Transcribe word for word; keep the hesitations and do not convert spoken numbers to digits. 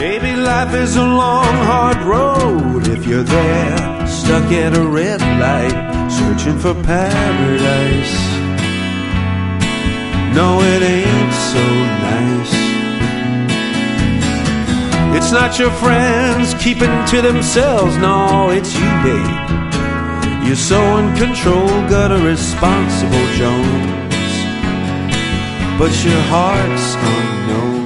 Maybe life is a long, hard road if you're there, stuck at a red light, searching for paradise. No, it ain't so nice. It's not your friends keeping to themselves, no, it's you, babe. You're so in control, got a responsible Jones, but your heart's unknown.